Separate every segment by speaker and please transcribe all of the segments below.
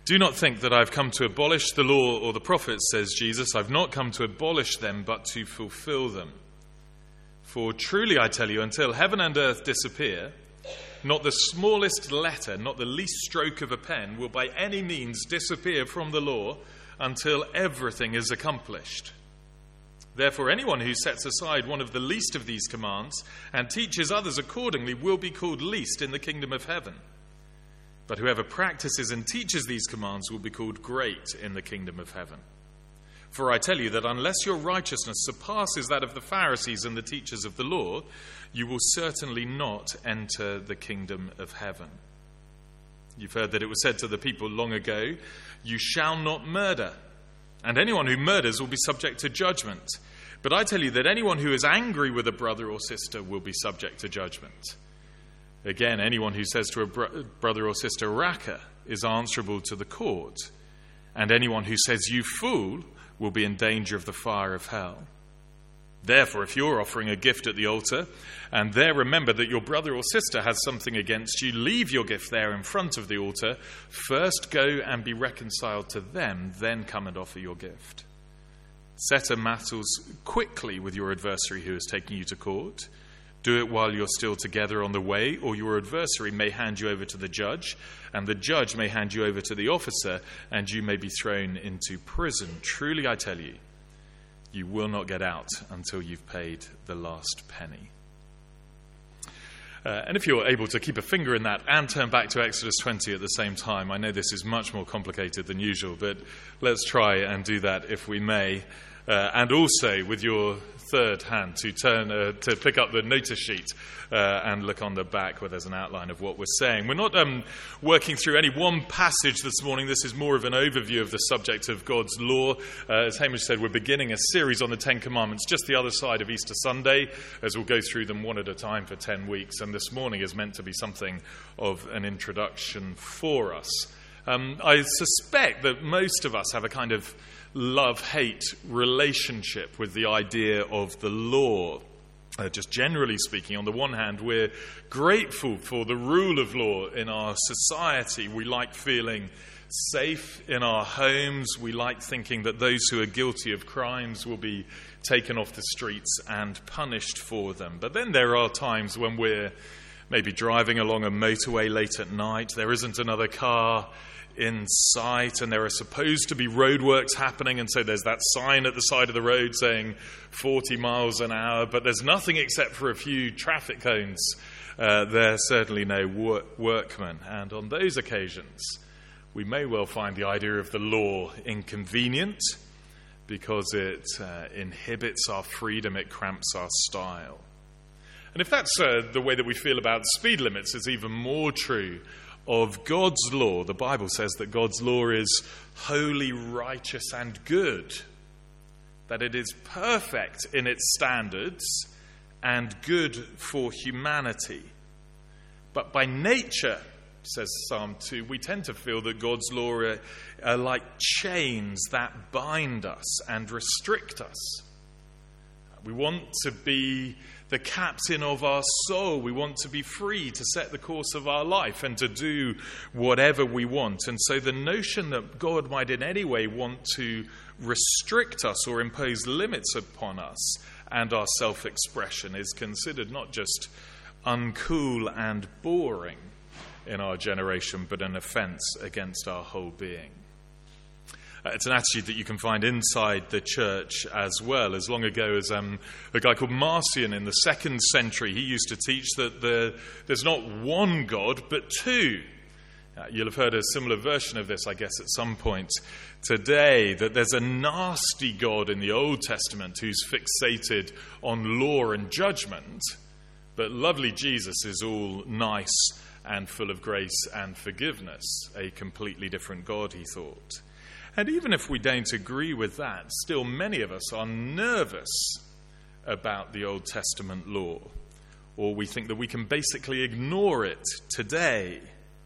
Speaker 1: Do not think that I've come to abolish the law or the prophets, says Jesus. I've not come to abolish them, but to fulfill them. For truly I tell you, until heaven and earth disappear, not the smallest letter, not the least stroke of a pen will by any means disappear from the law until everything is accomplished. Therefore, anyone who sets aside one of the least of these commands and teaches others accordingly will be called least in the kingdom of heaven. But whoever practices and teaches these commands will be called great in the kingdom of heaven. For I tell you that unless your righteousness surpasses that of the Pharisees and the teachers of the law, you will certainly not enter the kingdom of heaven. You've heard that it was said to the people long ago, "You shall not murder, and anyone who murders will be subject to judgment. But I tell you that anyone who is angry with a brother or sister will be subject to judgment. Again, anyone who says to a brother or sister, 'Raca,' is answerable to the court. And anyone who says, 'You fool,' will be in danger of the fire of hell. Therefore, if you're offering a gift at the altar, and there remember that your brother or sister has something against you, leave your gift there in front of the altar. First go and be reconciled to them, then come and offer your gift. Settle matters quickly with your adversary who is taking you to court. Do it while you're still together on the way, or your adversary may hand you over to the judge, and the judge may hand you over to the officer, and you may be thrown into prison. Truly, I tell you, you will not get out until you've paid the last penny." And if you're able to keep a finger in that and turn back to Exodus 20 at the same time, I know this is much more complicated than usual, but let's try and do that if we may. And also with your third hand to turn to pick up the notice sheet and look on the back where there's an outline of what we're saying. We're not working through any one passage this morning. This is more of an overview of the subject of God's law. As Hamish said, we're beginning a series on the Ten Commandments just the other side of Easter Sunday, as we'll go through them one at a time for 10 weeks. And this morning is meant to be something of an introduction for us. I suspect that most of us have a kind of love-hate relationship with the idea of the law. Just generally speaking, on the one hand, we're grateful for the rule of law in our society. We like feeling safe in our homes. We like thinking that those who are guilty of crimes will be taken off the streets and punished for them. But then there are times when we're maybe driving along a motorway late at night. There isn't another car in sight, and there are supposed to be roadworks happening, and so there's that sign at the side of the road saying 40 miles an hour, but there's nothing except for a few traffic cones. There's certainly no workmen, and on those occasions we may well find the idea of the law inconvenient because it inhibits our freedom, it cramps our style. And if that's the way that we feel about speed limits, it's even more true of God's law. The Bible says that God's law is holy, righteous, and good, that it is perfect in its standards and good for humanity. But by nature, says Psalm 2, we tend to feel that God's law are like chains that bind us and restrict us. We want to be the captain of our soul. We want to be free to set the course of our life and to do whatever we want. And so the notion that God might in any way want to restrict us or impose limits upon us and our self-expression is considered not just uncool and boring in our generation, but an offence against our whole being. It's an attitude that you can find inside the church as well. As long ago as a guy called Marcion in the 2nd century, he used to teach that there's not one God, but two. You'll have heard a similar version of this, I guess, at some point today, that there's a nasty God in the Old Testament who's fixated on law and judgment, but lovely Jesus is all nice and full of grace and forgiveness, a completely different God, he thought. And even if we don't agree with that, still many of us are nervous about the Old Testament law, or we think that we can basically ignore it today.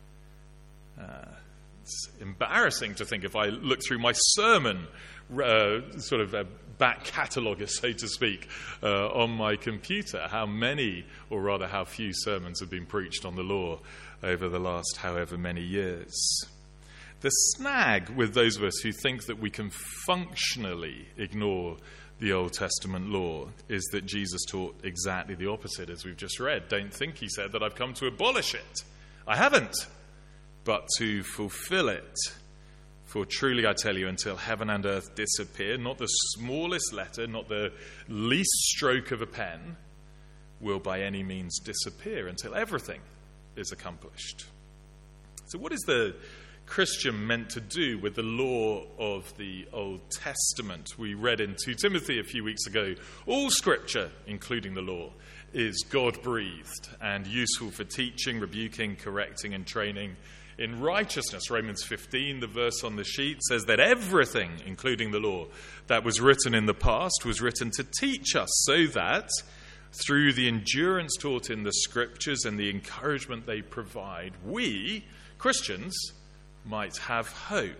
Speaker 1: It's embarrassing to think, if I look through my sermon, sort of a back catalogue, so to speak, on my computer, how many, or rather how few sermons have been preached on the law over the last however many years. The snag with those of us who think that we can functionally ignore the Old Testament law is that Jesus taught exactly the opposite, as we've just read. Don't think, he said, that I've come to abolish it. I haven't, but to fulfill it. For truly I tell you, until heaven and earth disappear, not the smallest letter, not the least stroke of a pen will by any means disappear until everything is accomplished. So what is the Christian meant to do with the law of the Old Testament? We read in 2 Timothy a few weeks ago, all Scripture, including the law, is God-breathed and useful for teaching, rebuking, correcting, and training in righteousness. Romans 15, the verse on the sheet, says that everything, including the law, that was written in the past was written to teach us, so that through the endurance taught in the Scriptures and the encouragement they provide, we, Christians, might have hope.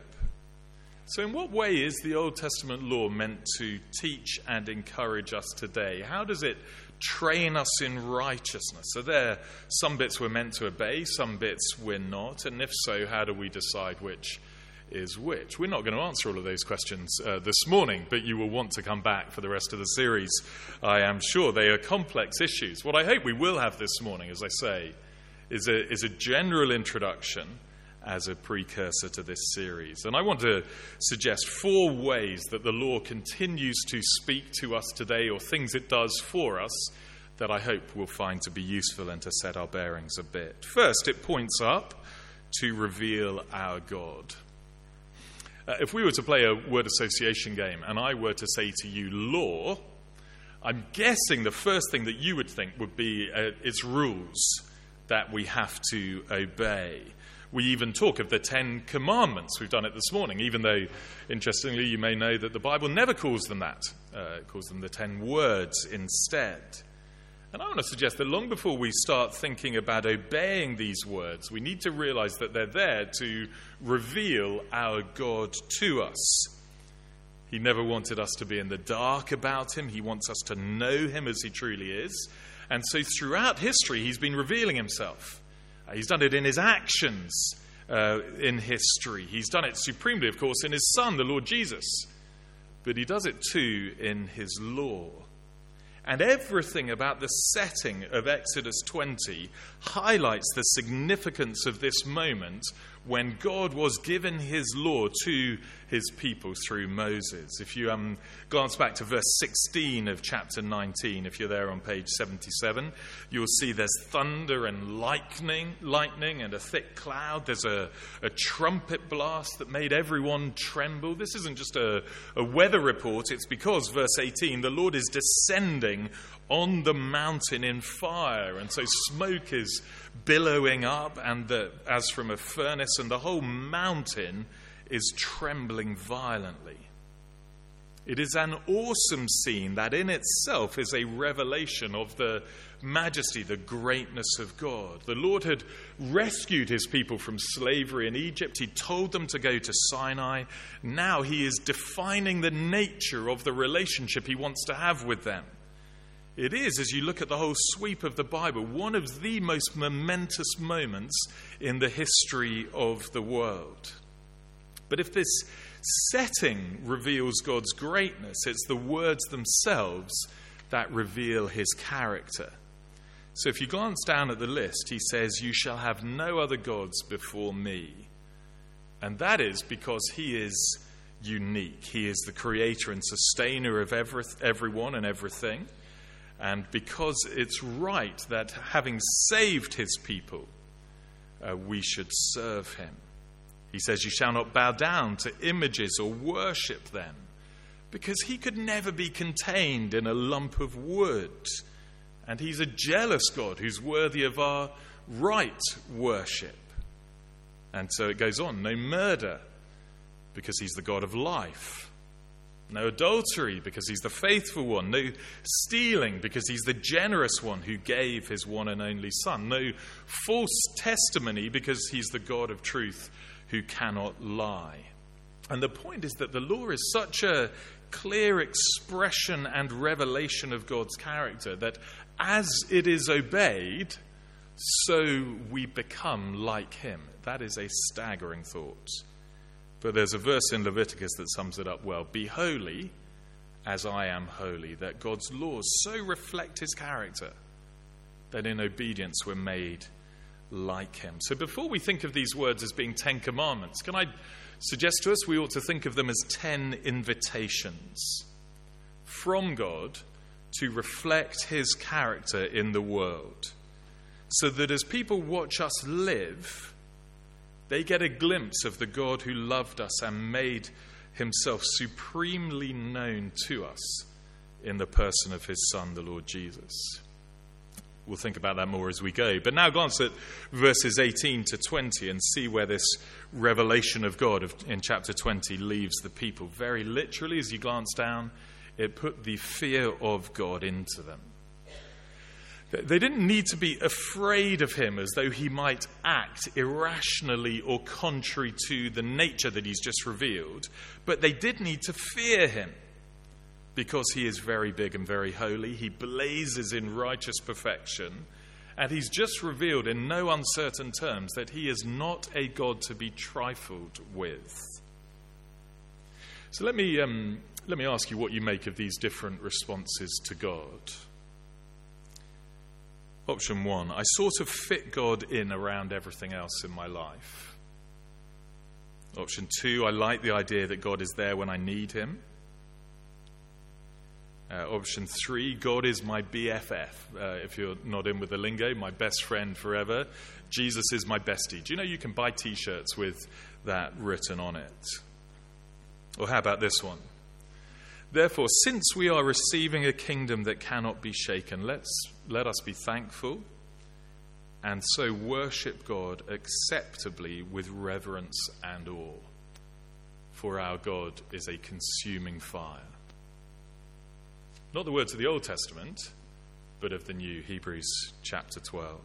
Speaker 1: So in what way is the Old Testament law meant to teach and encourage us today? How does it train us in righteousness? Are there some bits we're meant to obey, some bits we're not? And if so, how do we decide which is which? We're not going to answer all of those questions this morning, but you will want to come back for the rest of the series, I am sure. They are complex issues. What I hope we will have this morning, as I say, is a general introduction as a precursor to this series. And I want to suggest 4 ways that the law continues to speak to us today, or things it does for us, that I hope we'll find to be useful and to set our bearings a bit. First, it points up to reveal our God. If we were to play a word association game and I were to say to you law, I'm guessing the first thing that you would think would be its rules that we have to obey. We even talk of the 10 Commandments. We've done it this morning, even though, interestingly, you may know that the Bible never calls them that. It calls them the 10 words instead. And I want to suggest that long before we start thinking about obeying these words, we need to realize that they're there to reveal our God to us. He never wanted us to be in the dark about him. He wants us to know him as he truly is. And so throughout history, he's been revealing himself. He's done it in his actions in history. He's done it supremely, of course, in his Son, the Lord Jesus. But he does it too in his law. And everything about the setting of Exodus 20 highlights the significance of this moment when God was given his law to his people through Moses. If you glance back to verse 16 of chapter 19, if you're there on page 77, you'll see there's thunder and lightning and a thick cloud. There's a trumpet blast that made everyone tremble. This isn't just a weather report. It's because, verse 18, the Lord is descending on the mountain in fire, and so smoke is billowing up and as from a furnace, and the whole mountain is trembling violently. It is an awesome scene that in itself is a revelation of the majesty, the greatness of God. The Lord had rescued his people from slavery in Egypt. He told them to go to Sinai. Now he is defining the nature of the relationship he wants to have with them. It is, as you look at the whole sweep of the Bible, one of the most momentous moments in the history of the world. But if this setting reveals God's greatness, it's the words themselves that reveal his character. So if you glance down at the list, he says, "You shall have no other gods before me." And that is because he is unique. He is the creator and sustainer of everyone and everything. And because it's right that having saved his people, we should serve him. He says, "You shall not bow down to images or worship them," because he could never be contained in a lump of wood. And he's a jealous God who's worthy of our right worship. And so it goes on. No murder, because he's the God of life. No adultery, because he's the faithful one. No stealing, because he's the generous one who gave his one and only Son. No false testimony, because he's the God of truth who cannot lie. And the point is that the law is such a clear expression and revelation of God's character that as it is obeyed, so we become like him. That is a staggering thought. But there's a verse in Leviticus that sums it up well. Be holy as I am holy, that God's laws so reflect his character that in obedience we're made like him. So before we think of these words as being 10 commandments, can I suggest to us we ought to think of them as 10 invitations from God to reflect his character in the world, so that as people watch us live, they get a glimpse of the God who loved us and made himself supremely known to us in the person of his Son, the Lord Jesus. We'll think about that more as we go. But now glance at verses 18 to 20 and see where this revelation of God in chapter 20 leaves the people. Very literally, as you glance down, it put the fear of God into them. They didn't need to be afraid of him as though he might act irrationally or contrary to the nature that he's just revealed, but they did need to fear him because he is very big and very holy. He blazes in righteous perfection, and he's just revealed in no uncertain terms that he is not a God to be trifled with. So let me ask you what you make of these different responses to God. Option 1, I sort of fit God in around everything else in my life. Option 2, I like the idea that God is there when I need him. Option 3, God is my BFF. If you're not in with the lingo, my best friend forever. Jesus is my bestie. Do you know you can buy t-shirts with that written on it? Or how about this one? Therefore, since we are receiving a kingdom that cannot be shaken, let us be thankful and so worship God acceptably with reverence and awe. For our God is a consuming fire. Not the words of the Old Testament, but of the New, Hebrews chapter 12.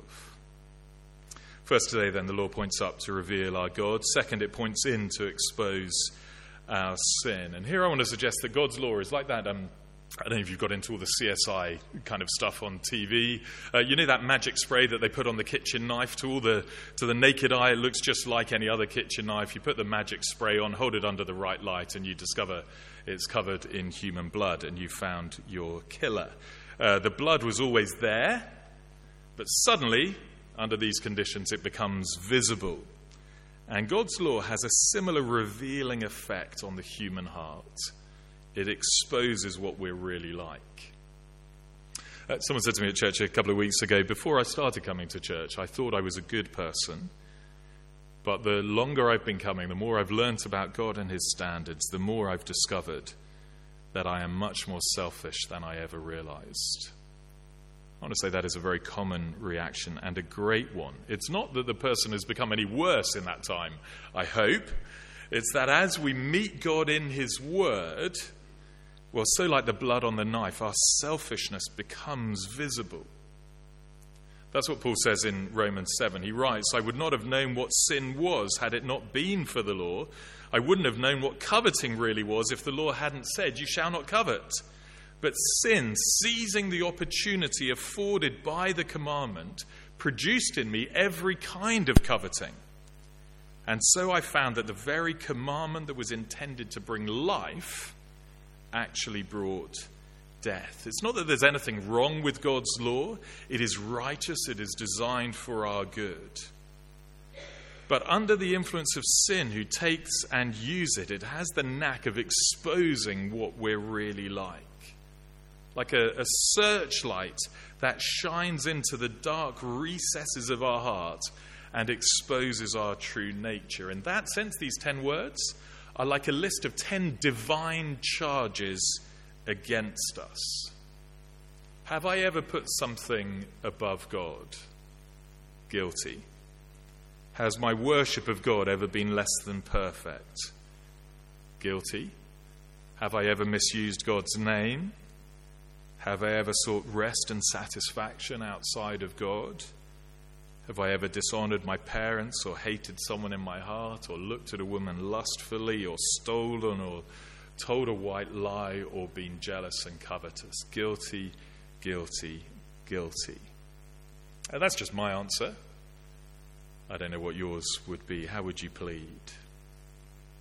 Speaker 1: First today, then, the law points up to reveal our God. Second, it points in to expose our sin. And here I want to suggest that God's law is like that. I don't know if you've got into all the CSI kind of stuff on TV. You know that magic spray that they put on the kitchen knife? To the naked eye, it looks just like any other kitchen knife. You put the magic spray on, hold it under the right light, and you discover it's covered in human blood, and you found your killer. The blood was always there, but suddenly, under these conditions, it becomes visible. And God's law has a similar revealing effect on the human heart. It exposes what we're really like. Someone said to me at church a couple of weeks ago, before I started coming to church, I thought I was a good person. But the longer I've been coming, the more I've learnt about God and his standards, the more I've discovered that I am much more selfish than I ever realized. I want to say that is a very common reaction and a great one. It's not that the person has become any worse in that time, I hope. It's that as we meet God in his word, well, so like the blood on the knife, our selfishness becomes visible. That's what Paul says in Romans 7. He writes, I would not have known what sin was had it not been for the law. I wouldn't have known what coveting really was if the law hadn't said, you shall not covet. But sin, seizing the opportunity afforded by the commandment, produced in me every kind of coveting. And so I found that the very commandment that was intended to bring life actually brought death. It's not that there's anything wrong with God's law. It is righteous. It is designed for our good. But under the influence of sin, who takes and uses it, it has the knack of exposing what we're really like. Like a searchlight that shines into the dark recesses of our heart and exposes our true nature. In that sense, these 10 words are like a list of 10 divine charges against us. Have I ever put something above God? Guilty. Has my worship of God ever been less than perfect? Guilty. Have I ever misused God's name? Have I ever sought rest and satisfaction outside of God? Have I ever dishonored my parents or hated someone in my heart or looked at a woman lustfully or stolen or told a white lie or been jealous and covetous? Guilty, guilty, guilty. And that's just my answer. I don't know what yours would be. How would you plead?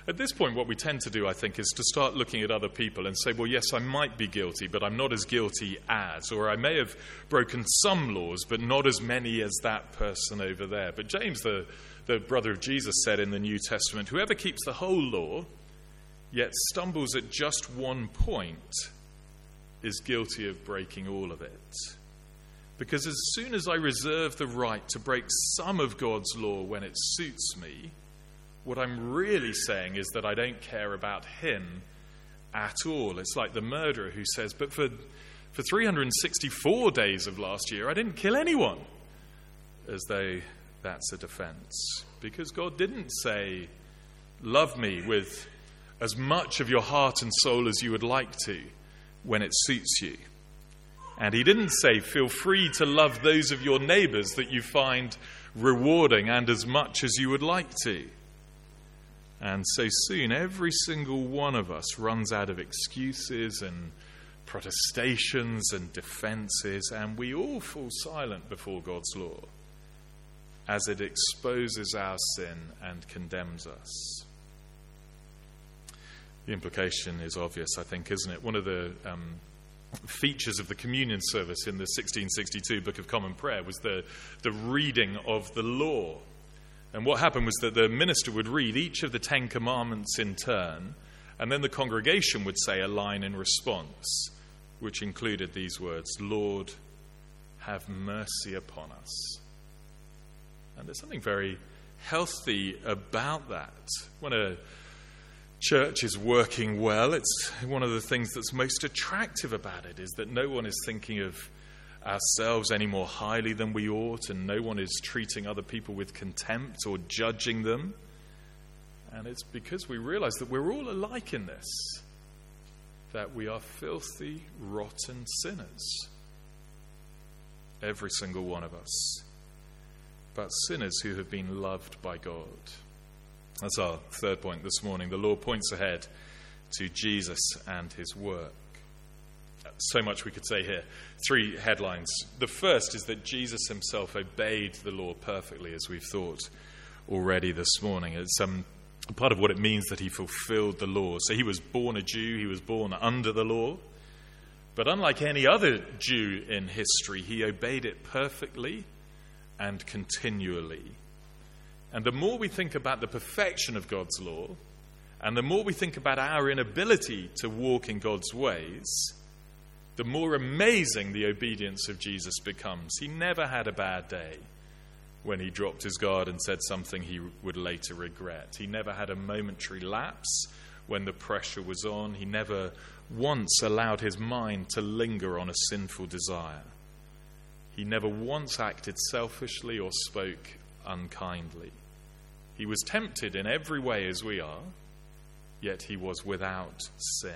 Speaker 1: At this point, what we tend to do, I think, is to start looking at other people and say, well, yes, I might be guilty, but I'm not as guilty as, or I may have broken some laws, but not as many as that person over there. But James, the brother of Jesus, said in the New Testament, whoever keeps the whole law, yet stumbles at just one point, is guilty of breaking all of it. Because as soon as I reserve the right to break some of God's law when it suits me, what I'm really saying is that I don't care about him at all. It's like the murderer who says, but for 364 days of last year, I didn't kill anyone. As though that's a defense. Because God didn't say, love me with as much of your heart and soul as you would like to when it suits you. And he didn't say, feel free to love those of your neighbors that you find rewarding and as much as you would like to. And so soon, every single one of us runs out of excuses and protestations and defenses, and we all fall silent before God's law as it exposes our sin and condemns us. The implication is obvious, I think, isn't it? One of the features of the communion service in the 1662 Book of Common Prayer was the reading of the law. And what happened was that the minister would read each of the 10 commandments in turn, and then the congregation would say a line in response, which included these words, Lord, have mercy upon us. And there's something very healthy about that. When a church is working well, it's one of the things that's most attractive about it is that no one is thinking of ourselves any more highly than we ought, and no one is treating other people with contempt or judging them. And it's because we realize that we're all alike in this, that we are filthy, rotten sinners. Every single one of us. But sinners who have been loved by God. That's our third point this morning. The law points ahead to Jesus and his work. So much we could say here. 3 headlines. The first is that Jesus himself obeyed the law perfectly, as we've thought already this morning. It's part of what it means that he fulfilled the law. So he was born a Jew, he was born under the law. But unlike any other Jew in history, he obeyed it perfectly and continually. And the more we think about the perfection of God's law, and the more we think about our inability to walk in God's ways, the more amazing the obedience of Jesus becomes. He never had a bad day when he dropped his guard and said something he would later regret. He never had a momentary lapse when the pressure was on. He never once allowed his mind to linger on a sinful desire. He never once acted selfishly or spoke unkindly. He was tempted in every way as we are, yet he was without sin.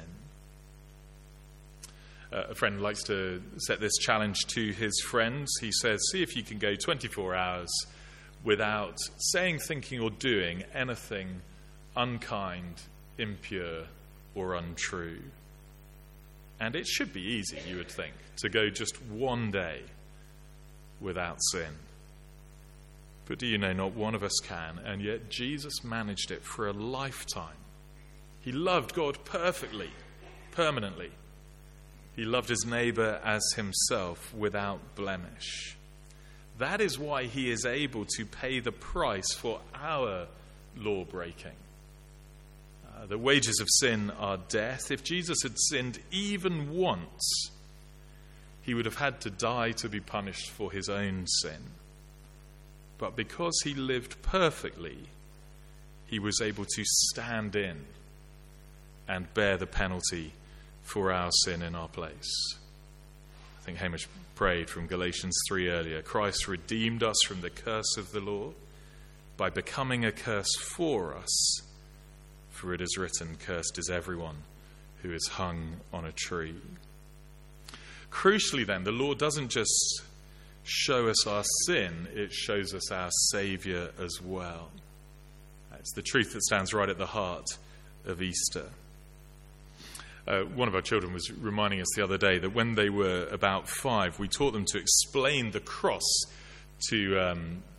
Speaker 1: A friend likes to set this challenge to his friends. He says, see if you can go 24 hours without saying, thinking, or doing anything unkind, impure, or untrue. And it should be easy, you would think, to go just one day without sin. But do you know, not one of us can, and yet Jesus managed it for a lifetime. He loved God perfectly, permanently. He loved his neighbor as himself without blemish. That is why he is able to pay the price for our law breaking. The wages of sin are death. If Jesus had sinned even once, he would have had to die to be punished for his own sin. But because he lived perfectly, he was able to stand in and bear the penalty for our sin in our place. I think Hamish prayed from Galatians 3 earlier. Christ redeemed us from the curse of the law by becoming a curse for us. For it is written, cursed is everyone who is hung on a tree. Crucially then, the law doesn't just show us our sin, it shows us our Saviour as well. It's the truth that stands right at the heart of Easter. One of our children was reminding us the other day that when they were about 5, we taught them to explain the cross to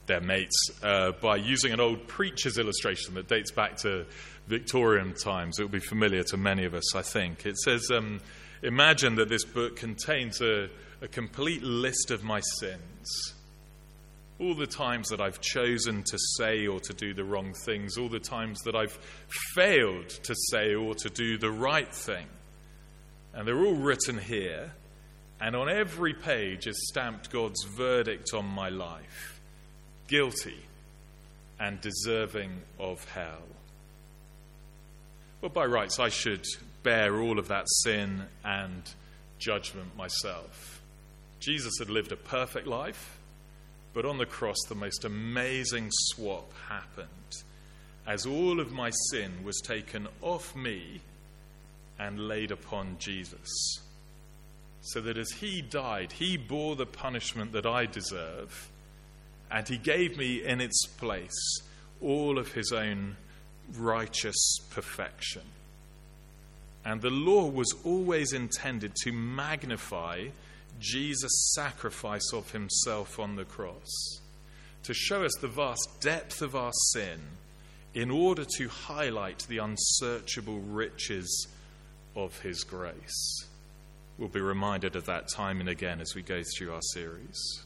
Speaker 1: their mates by using an old preacher's illustration that dates back to Victorian times. It will be familiar to many of us, I think. It says, imagine that this book contains a complete list of my sins. All the times that I've chosen to say or to do the wrong things, all the times that I've failed to say or to do the right thing. And they're all written here, and on every page is stamped God's verdict on my life. Guilty and deserving of hell. Well, by rights, I should bear all of that sin and judgment myself. Jesus had lived a perfect life, but on the cross, the most amazing swap happened as all of my sin was taken off me and laid upon Jesus. So that as he died, he bore the punishment that I deserve, and he gave me in its place all of his own righteous perfection. And the law was always intended to magnify Jesus' sacrifice of himself on the cross, to show us the vast depth of our sin in order to highlight the unsearchable riches of his grace. We'll be reminded of that time and again as we go through our series.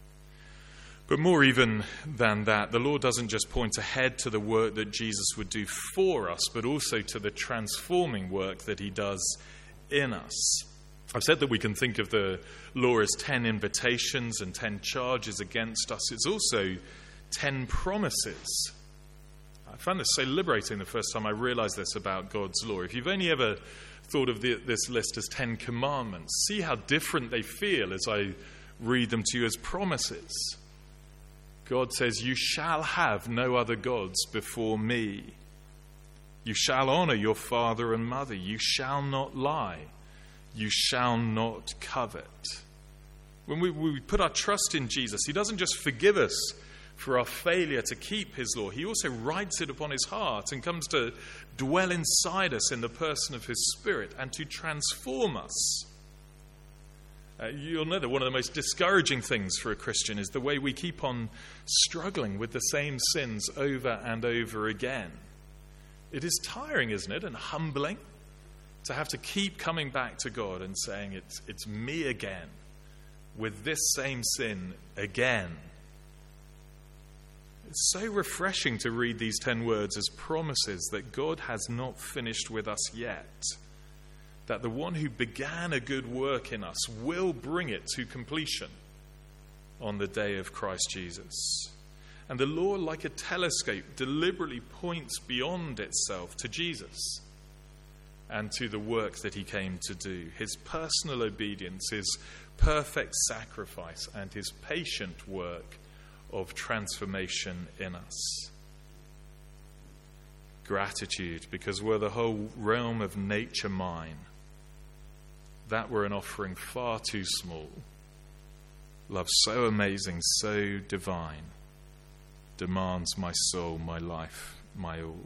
Speaker 1: But more even than that, the law doesn't just point ahead to the work that Jesus would do for us, but also to the transforming work that he does in us. I've said that we can think of the law as 10 invitations and 10 charges against us. It's also 10 promises. I found this so liberating the first time I realized this about God's law. If you've only ever thought of this list as 10 commandments, see how different they feel as I read them to you as promises. God says, you shall have no other gods before me. You shall honor your father and mother. You shall not lie. You shall not covet. When we put our trust in Jesus, he doesn't just forgive us for our failure to keep his law. He also writes it upon his heart and comes to dwell inside us in the person of his Spirit and to transform us. You'll know that one of the most discouraging things for a Christian is the way we keep on struggling with the same sins over and over again. It is tiring, isn't it, and humbling to have to keep coming back to God and saying, it's me again, with this same sin again. It's so refreshing to read these 10 words as promises that God has not finished with us yet, that the one who began a good work in us will bring it to completion on the day of Christ Jesus. And the law, like a telescope, deliberately points beyond itself to Jesus and to the work that he came to do, his personal obedience, his perfect sacrifice, and his patient work of transformation in us. Gratitude, because were the whole realm of nature mine, that were an offering far too small. Love so amazing, so divine, demands my soul, my life, my all.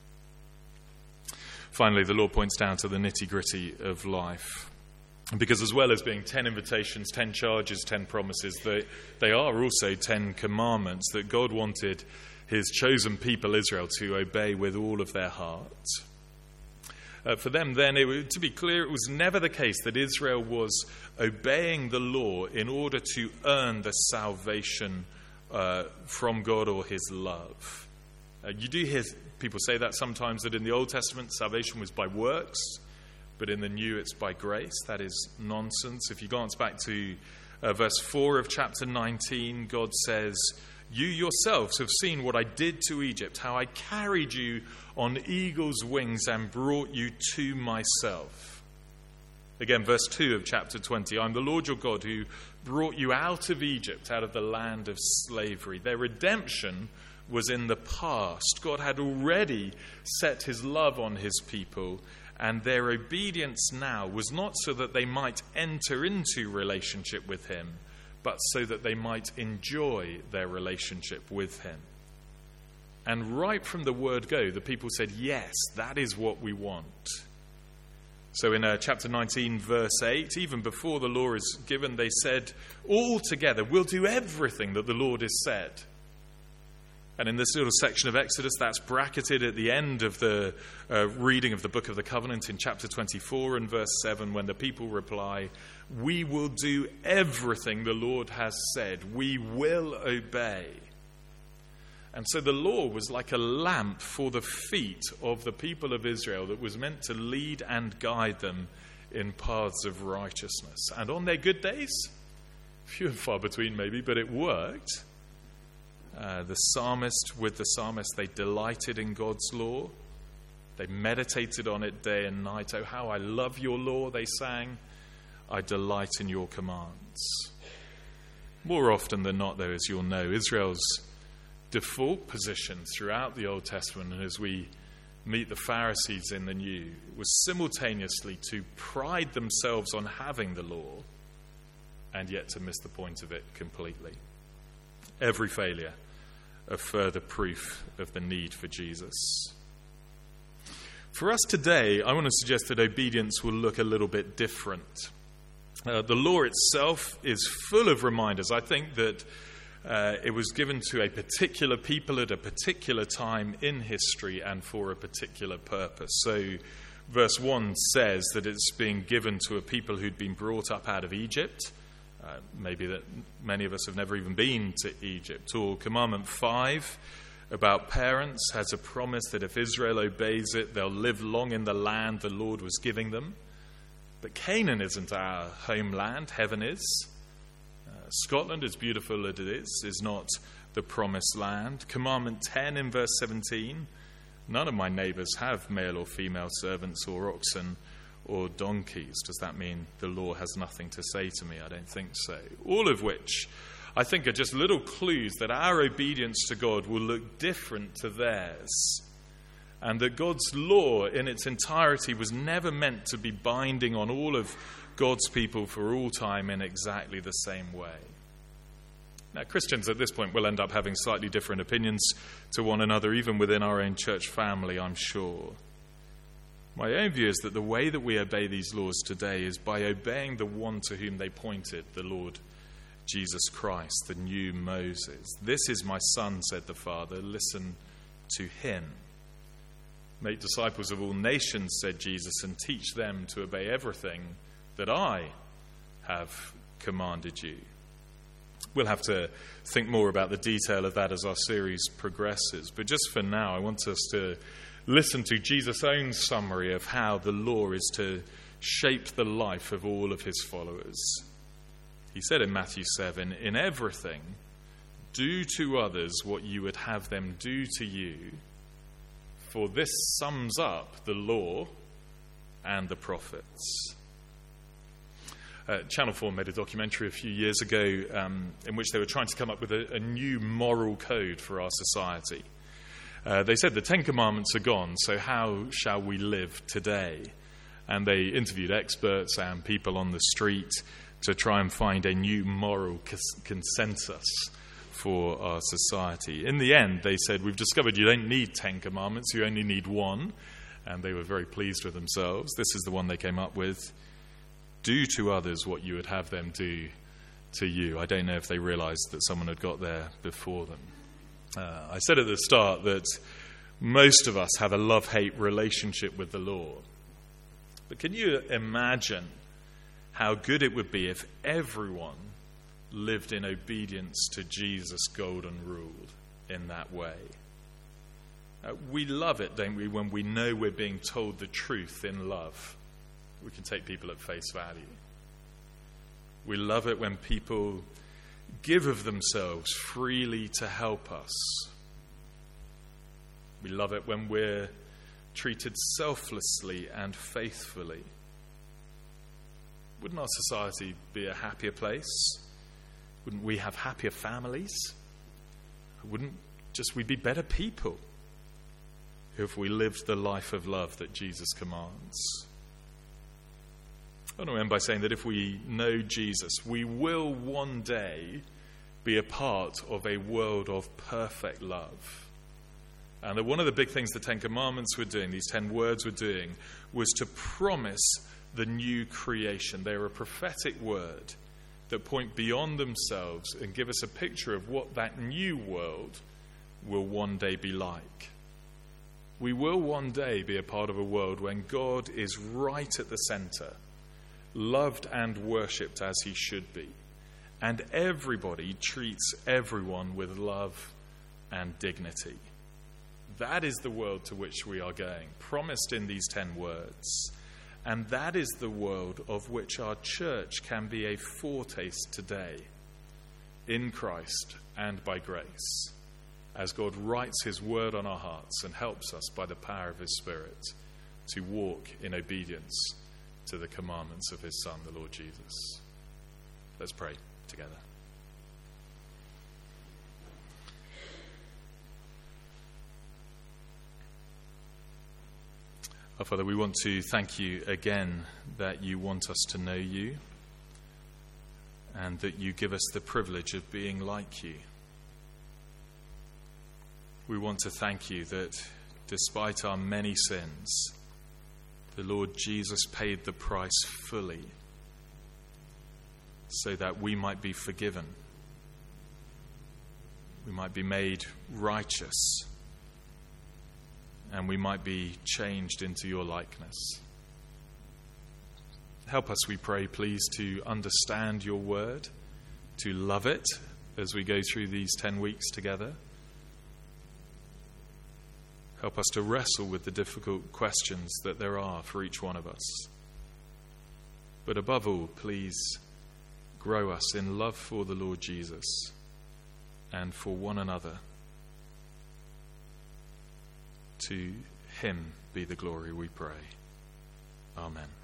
Speaker 1: Finally, the law points down to the nitty-gritty of life. Because as well as being 10 invitations, 10 charges, 10 promises, they are also 10 commandments that God wanted his chosen people Israel to obey with all of their heart. For them then, to be clear, it was never the case that Israel was obeying the law in order to earn the salvation from God or his love. You do hear people say that sometimes, that in the Old Testament salvation was by works, but in the New it's by grace. That is nonsense. If you glance back to verse 4 of chapter 19, God says, you yourselves have seen what I did to Egypt, how I carried you on eagle's wings and brought you to myself. Again, verse 2 of chapter 20, I'm the Lord your God who brought you out of Egypt, out of the land of slavery. Their redemption was in the past. God had already set his love on his people, and their obedience now was not so that they might enter into relationship with him, but so that they might enjoy their relationship with him. And right from the word go, the people said, yes, that is what we want. So in chapter 19, verse 8, even before the law is given, they said, all together, we'll do everything that the Lord has said. And in this little section of Exodus, that's bracketed at the end of the reading of the Book of the Covenant in chapter 24 and verse 7, when the people reply, "We will do everything the Lord has said. We will obey." And so the law was like a lamp for the feet of the people of Israel that was meant to lead and guide them in paths of righteousness. And on their good days, few and far between maybe, but it worked. The psalmist, they delighted in God's law. They meditated on it day and night. "Oh, how I love your law," they sang. "I delight in your commands." More often than not, though, as you'll know, Israel's default position throughout the Old Testament, and as we meet the Pharisees in the New, was simultaneously to pride themselves on having the law and yet to miss the point of it completely. Every failure of further proof of the need for Jesus. For us today, I want to suggest that obedience will look a little bit different. The law itself is full of reminders. I think that it was given to a particular people at a particular time in history and for a particular purpose. So verse 1 says that it's being given to a people who'd been brought up out of Egypt. Maybe that many of us have never even been to Egypt. Or Commandment 5 about parents has a promise that if Israel obeys it, they'll live long in the land the Lord was giving them. But Canaan isn't our homeland, heaven is. Scotland, as beautiful as it is not the promised land. Commandment 10 in verse 17, none of my neighbours have male or female servants or oxen or donkeys. Does that mean the law has nothing to say to me? I don't think so. All of which I think are just little clues that our obedience to God will look different to theirs. And that God's law in its entirety was never meant to be binding on all of God's people for all time in exactly the same way. Now, Christians at this point will end up having slightly different opinions to one another, even within our own church family, I'm sure. My own view is that the way that we obey these laws today is by obeying the one to whom they pointed, the Lord Jesus Christ, the new Moses. "This is my son," said the Father, "listen to him." "Make disciples of all nations," said Jesus, "and teach them to obey everything that I have commanded you." We'll have to think more about the detail of that as our series progresses. But just for now, I want us to listen to Jesus' own summary of how the law is to shape the life of all of his followers. He said in Matthew 7, "In everything, do to others what you would have them do to you, for this sums up the law and the prophets." Channel 4 made a documentary a few years ago in which they were trying to come up with a new moral code for our society. They said the 10 Commandments are gone, so how shall we live today? And they interviewed experts and people on the street to try and find a new moral consensus for our society. In the end, they said, "We've discovered you don't need 10 Commandments, you only need one." And they were very pleased with themselves. This is the one they came up with. "Do to others what you would have them do to you." I don't know if they realized that someone had got there before them. I said at the start that most of us have a love-hate relationship with the law. But can you imagine how good it would be if everyone lived in obedience to Jesus' golden rule in that way? We love it, don't we, when we know we're being told the truth in love. We can take people at face value. We love it when people give of themselves freely to help us. We love it when we're treated selflessly and faithfully. Wouldn't our society be a happier place? Wouldn't we have happier families? Wouldn't just we be better people if we lived the life of love that Jesus commands? I want to end by saying that if we know Jesus, we will one day be a part of a world of perfect love. And that one of the big things the 10 Commandments were doing, these 10 words were doing, was to promise the new creation. They're a prophetic word that point beyond themselves and give us a picture of what that new world will one day be like. We will one day be a part of a world when God is right at the center, loved and worshipped as he should be, and everybody treats everyone with love and dignity. That is the world to which we are going, promised in these 10 words. And that is the world of which our church can be a foretaste today, in Christ and by grace, as God writes his word on our hearts and helps us by the power of his Spirit to walk in obedience to the commandments of his Son, the Lord Jesus. Let's pray together. Our Father, we want to thank you again that you want us to know you and that you give us the privilege of being like you. We want to thank you that despite our many sins, the Lord Jesus paid the price fully so that we might be forgiven, we might be made righteous, and we might be changed into your likeness. Help us, we pray, please, to understand your word, to love it as we go through these 10 weeks together. Help us to wrestle with the difficult questions that there are for each one of us. But above all, please grow us in love for the Lord Jesus and for one another. To him be the glory, we pray. Amen.